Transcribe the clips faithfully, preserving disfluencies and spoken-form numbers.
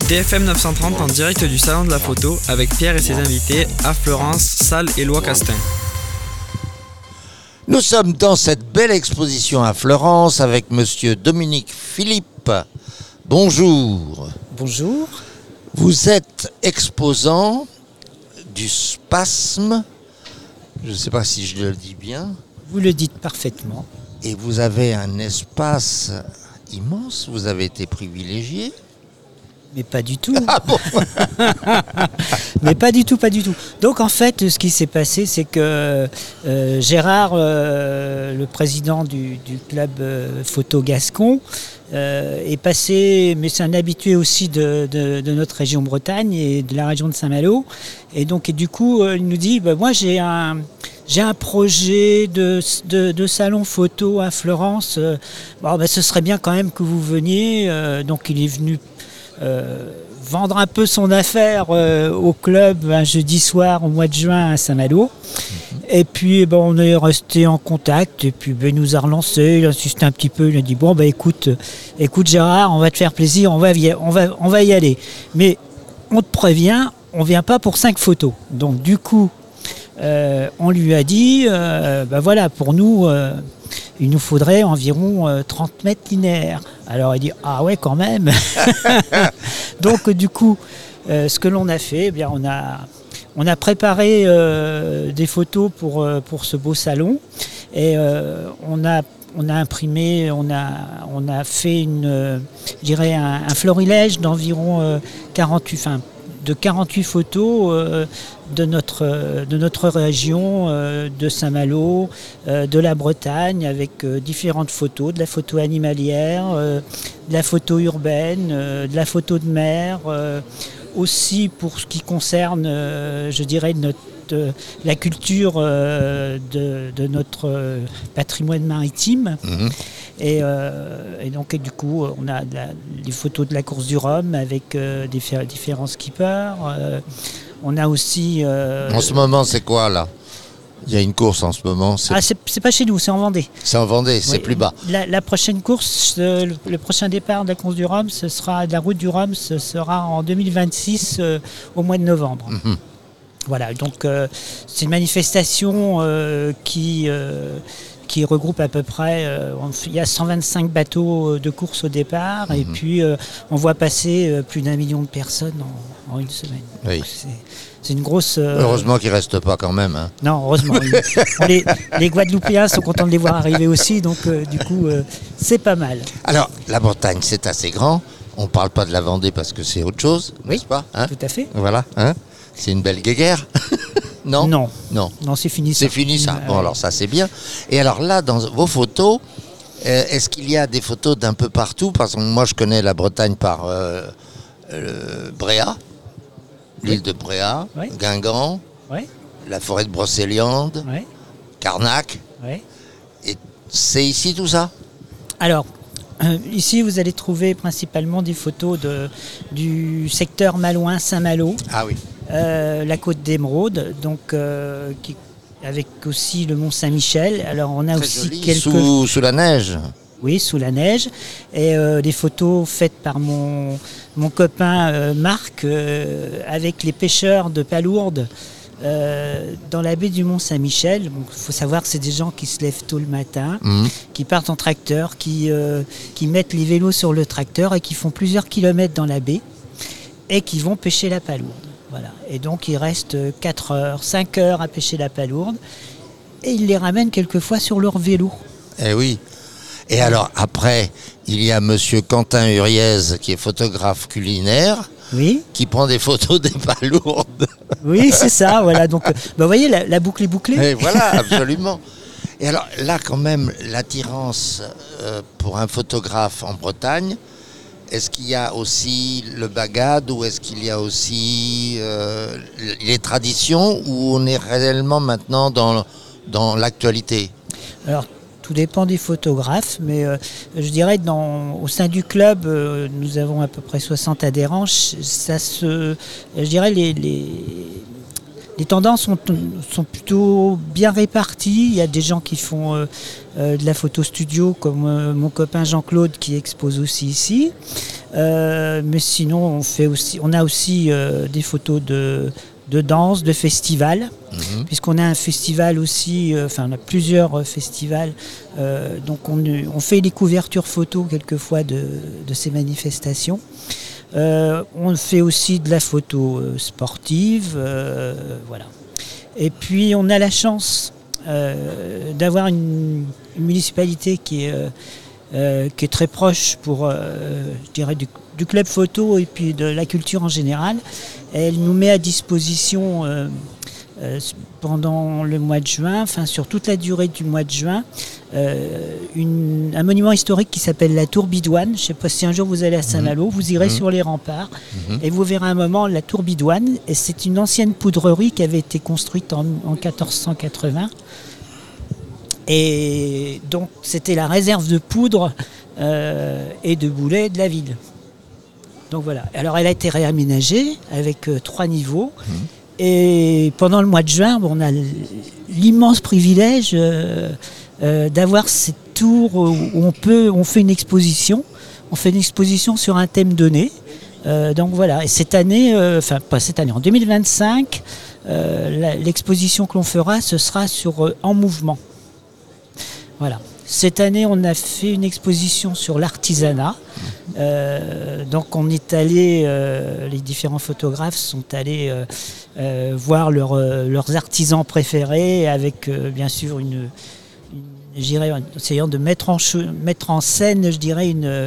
D F M neuf cent trente en direct du Salon de la Photo avec Pierre et ses invités à Florence, Salles et Lois-Castin. Nous sommes dans cette belle exposition à Florence avec monsieur Dominique Philippe. Bonjour. Bonjour. Vous êtes exposant du spasme, je ne sais pas si je le dis bien. Vous le dites parfaitement. Et vous avez un espace immense, vous avez été privilégié. Mais pas du tout. Ah bon. Mais pas du tout, pas du tout. Donc en fait, ce qui s'est passé, c'est que euh, Gérard, euh, le président du, du club euh, Photo Gascon, euh, est passé, mais c'est un habitué aussi de, de, de notre région Bretagne et de la région de Saint-Malo. Et donc et du coup, euh, il nous dit, bah, moi j'ai un... J'ai un projet de, de, de salon photo à Florence. Euh, bon, ben, ce serait bien quand même que vous veniez. Euh, donc il est venu euh, vendre un peu son affaire euh, au club un jeudi soir au mois de juin à Saint-Malo. Mm-hmm. Et puis ben, on est resté en contact. Et puis ben, il nous a relancé, il a insisté un petit peu. Il a dit bon ben écoute, écoute Gérard, on va te faire plaisir, on va, on va, on va y aller. Mais on te prévient, on ne vient pas pour cinq photos. Donc du coup. Euh, on lui a dit, euh, ben voilà, pour nous, euh, il nous faudrait environ euh, trente mètres linéaires. Alors il dit, ah ouais, quand même. Donc du coup, euh, ce que l'on a fait, eh bien, on a, on a préparé euh, des photos pour, euh, pour ce beau salon et euh, on a On a imprimé, on a, on a fait une, euh, je dirais un, un florilège d'environ euh, quarante-huit, enfin, de quarante-huit photos euh, de, notre, de notre région, euh, de Saint-Malo, euh, de la Bretagne, avec euh, différentes photos, de la photo animalière, euh, de la photo urbaine, euh, de la photo de mer, euh, aussi pour ce qui concerne, euh, je dirais, notre De la culture euh, de, de notre patrimoine maritime. Mmh. Et, euh, et donc et du coup on a la, les photos de la course du Rhum avec euh, des différents skippers. Euh, on a aussi... Euh, en ce moment c'est quoi là ? Il y a une course en ce moment. C'est... Ah, c'est, c'est pas chez nous, c'est en Vendée. C'est en Vendée, c'est oui. Plus bas. La, la prochaine course, le, le prochain départ de la course du Rhum, ce sera de la route du Rhum, ce sera en deux mille vingt-six euh, au mois de novembre. Mmh. Voilà, donc euh, c'est une manifestation euh, qui, euh, qui regroupe à peu près, euh, il y a cent vingt-cinq bateaux de course au départ, mmh. et puis euh, on voit passer euh, plus d'un million de personnes en, en une semaine. Oui. Donc, c'est, c'est une grosse... Euh... Heureusement qu'ils ne restent pas quand même. Hein. Non, heureusement. les, les Guadeloupéens sont contents de les voir arriver aussi, donc euh, du coup, euh, c'est pas mal. Alors, la Bretagne, c'est assez grand. On ne parle pas de la Vendée parce que c'est autre chose, oui, n'est-ce pas hein? Tout à fait. Voilà, hein. C'est une belle guéguerre. Non, non, non, non, c'est fini. C'est ça. fini ça. Bon, alors ça c'est bien. Et alors là, dans vos photos, euh, est-ce qu'il y a des photos d'un peu partout ? Parce que moi, je connais la Bretagne par euh, euh, Bréa, l'île de Bréa, oui. Guingamp, oui. la forêt de Brocéliande, oui. Carnac. Oui. Et c'est ici tout ça ? Alors. Euh, ici, vous allez trouver principalement des photos de, du secteur Malouin-Saint-Malo, ah oui. euh, la côte d'Émeraude, donc euh, qui, avec aussi le Mont Saint-Michel. Alors, on a très aussi joli, quelques sous, sous la neige. Oui, sous la neige, et euh, des photos faites par mon mon copain euh, Marc euh, avec les pêcheurs de Palourde. Euh, dans la baie du Mont Saint-Michel. Il faut savoir que c'est des gens qui se lèvent tôt le matin, mmh. qui partent en tracteur, qui, euh, qui mettent les vélos sur le tracteur et qui font plusieurs kilomètres dans la baie et qui vont pêcher la palourde. Voilà. Et donc ils restent quatre heures, cinq heures à pêcher la palourde et ils les ramènent quelquefois sur leur vélo. Eh oui. Et alors après, il y a monsieur Quentin Huriez qui est photographe culinaire. Oui. Qui prend des photos des palourdes. Oui, c'est ça, voilà. Donc, bah, vous voyez, la, la boucle est bouclée. Et voilà, absolument. Et alors, là, quand même, l'attirance euh, pour un photographe en Bretagne, est-ce qu'il y a aussi le bagad ou est-ce qu'il y a aussi euh, les traditions ou on est réellement maintenant dans, dans l'actualité ? Alors, tout dépend des photographes, mais euh, je dirais que dans, au sein du club, euh, nous avons à peu près soixante adhérents. Ça se, je dirais les, les, les tendances sont, sont plutôt bien réparties. Il y a des gens qui font euh, euh, de la photo studio, comme euh, mon copain Jean-Claude qui expose aussi ici. Euh, mais sinon, on, fait aussi, on a aussi euh, des photos de, de danse, de festivals, mmh. puisqu'on a un festival aussi, euh, enfin on a plusieurs euh, festivals, euh, donc on, on fait les couvertures photos quelquefois de, de ces manifestations. Euh, on fait aussi de la photo euh, sportive, euh, voilà. Et puis on a la chance euh, d'avoir une, une municipalité qui est, euh, euh, qui est très proche pour, euh, je dirais, du, du club photo et puis de la culture en général. Elle nous met à disposition euh, euh, pendant le mois de juin, enfin sur toute la durée du mois de juin, euh, une, un monument historique qui s'appelle la Tour Bidoine. Je ne sais pas si un jour vous allez à Saint-Malo, vous irez mmh. sur les remparts mmh. et vous verrez un moment la Tour Bidoine. Et c'est une ancienne poudrerie qui avait été construite en, en quatorze cent quatre-vingts. Et donc c'était la réserve de poudre euh, et de boulets de la ville. Donc voilà. Alors elle a été réaménagée avec euh, trois niveaux. Mmh. Et pendant le mois de juin, bon, on a l'immense privilège euh, euh, d'avoir cette tour où on peut, on fait une exposition. On fait une exposition sur un thème donné. Euh, donc voilà. Et cette année, euh, enfin pas cette année, en deux mille vingt-cinq, euh, la, l'exposition que l'on fera, ce sera sur euh, En Mouvement. Voilà. Cette année, on a fait une exposition sur l'artisanat. Euh, donc on est allé, euh, les différents photographes sont allés euh, euh, voir leur, euh, leurs artisans préférés avec euh, bien sûr une, une je dirais, en essayant de mettre en, mettre en scène, je dirais, une, euh,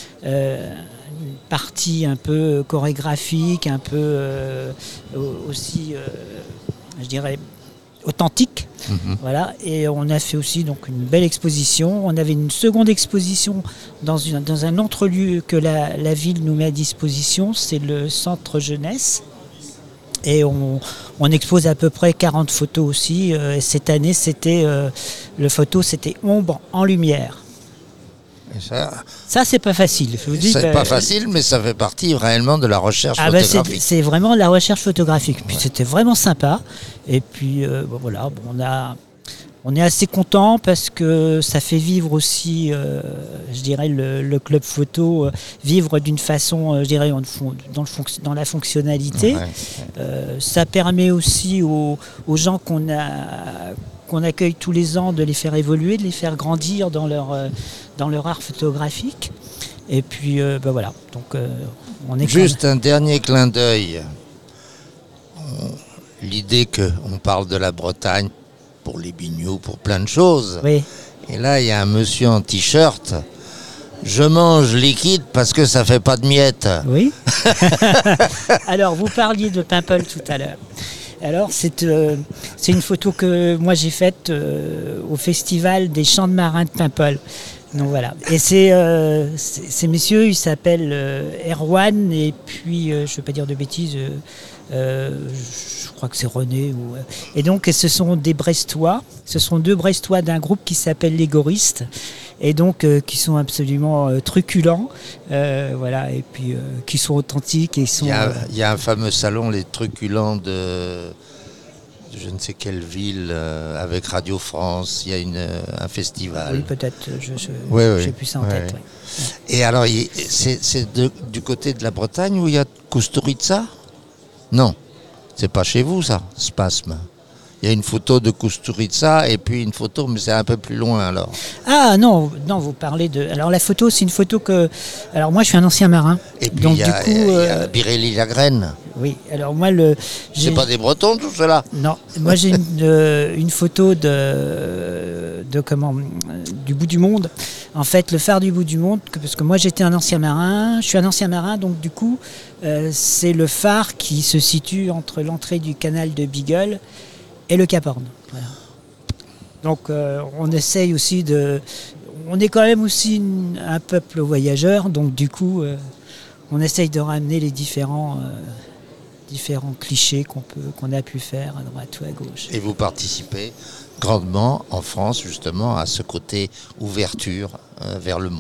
une partie un peu chorégraphique, un peu euh, aussi, euh, je dirais, authentique. Mmh. Voilà. Et on a fait aussi donc une belle exposition. On avait une seconde exposition dans, une, dans un autre lieu que la, la ville nous met à disposition, c'est le centre jeunesse. Et on, on expose à peu près quarante photos aussi. Euh, et cette année, c'était euh, le photo, c'était Ombre en lumière. Et ça, ça c'est pas facile. Je vous dis, c'est bah, pas facile, mais ça fait partie réellement de la recherche ah bah photographique. C'est, c'est vraiment de la recherche photographique. Puis ouais. C'était vraiment sympa. Et puis euh, bon, voilà, bon, on a, on est assez content parce que ça fait vivre aussi, euh, je dirais, le, le club photo, euh, vivre d'une façon, euh, je dirais, dans, le fonc- dans la fonctionnalité. Ouais, ouais. Euh, ça permet aussi aux, aux gens qu'on a. qu'on accueille tous les ans, de les faire évoluer, de les faire grandir dans leur, euh, dans leur art photographique. Et puis, euh, ben voilà. Donc, euh, on est Juste un dernier clin d'œil. On, l'idée qu'on parle de la Bretagne pour les bignoux, pour plein de choses. Oui. Et là, il y a un monsieur en t-shirt. Je mange liquide parce que ça fait pas de miettes. Oui. Alors, vous parliez de Paimpol tout à l'heure. Alors, c'est, euh, c'est une photo que moi j'ai faite euh, au festival des Champs de Marins de Paimpol. Donc voilà. Et c'est, euh, c'est, ces messieurs, ils s'appellent euh, Erwan et puis, euh, je ne veux pas dire de bêtises, euh, euh, je crois que c'est René. Ou, euh, et donc, ce sont des Brestois. Ce sont deux Brestois d'un groupe qui s'appelle Les Goristes. Et donc euh, qui sont absolument euh, truculents, euh, voilà, et puis euh, qui sont authentiques. Et sont, il, y a, euh, il y a un fameux salon, les truculents de, de je ne sais quelle ville, euh, avec Radio France, il y a une, un festival. Oui, peut-être, je n'ai oui, oui. plus ça en oui, tête. oui. Oui. Et alors, c'est, c'est de, du côté de la Bretagne où il y a Kusturica ? Non, c'est pas chez vous ça, Spasme. Il y a une photo de Kusturica et puis une photo, mais c'est un peu plus loin alors. Ah non, non, vous parlez de... Alors la photo, c'est une photo que... Alors moi, je suis un ancien marin. Et puis donc, il y a, du coup, y a, euh... y a Pirelli-Lagraine. Oui, alors moi, le... J'ai... C'est pas des Bretons tout cela ? Non, moi j'ai une, euh, une photo de, de comment, du bout du monde. En fait, le phare du bout du monde, parce que moi j'étais un ancien marin, je suis un ancien marin, donc du coup, euh, c'est le phare qui se situe entre l'entrée du canal de Beagle et le Cap Horn. Voilà. Donc euh, on essaye aussi de... On est quand même aussi une, un peuple voyageur, donc du coup euh, on essaye de ramener les différents, euh, différents clichés qu'on, peut, qu'on a pu faire à droite ou à gauche. Et vous participez grandement en France justement à ce côté ouverture euh, vers le monde.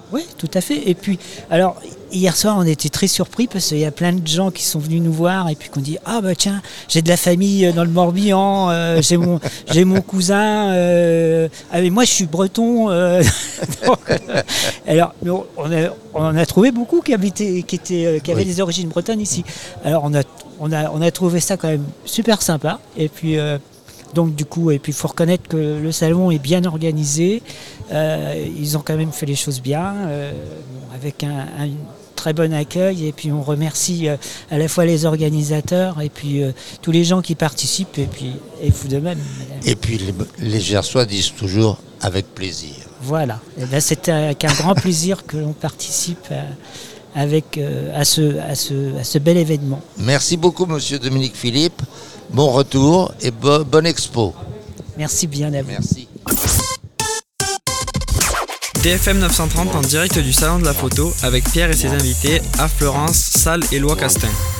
Oui, tout à fait. Et puis, alors, hier soir, on était très surpris parce qu'il y a plein de gens qui sont venus nous voir et puis qu'on dit ah bah tiens, j'ai de la famille dans le Morbihan, euh, j'ai mon j'ai mon cousin, euh, ah mais moi je suis breton. Euh, donc, euh, alors, on a on a trouvé beaucoup qui habitaient, qui étaient, qui avaient oui. des origines bretonnes ici. Alors on a on a on a trouvé ça quand même super sympa. Et puis euh, donc du coup, et puis il faut reconnaître que le salon est bien organisé. Euh, ils ont quand même fait les choses bien, euh, avec un, un très bon accueil. Et puis on remercie euh, à la fois les organisateurs et puis euh, tous les gens qui participent. Et puis et vous de même. Madame. Et puis les, les Gersois disent toujours avec plaisir. Voilà. Et ben, c'est avec un grand plaisir que l'on participe à, avec euh, à ce à ce à ce bel événement. Merci beaucoup, Monsieur Dominique Philippe. Bon retour et bo- bonne expo. Merci bien à vous. Merci. D F M neuf cent trente en direct du Salon de la Photo avec Pierre et ses invités à Florence, Salles et Lois-Castin.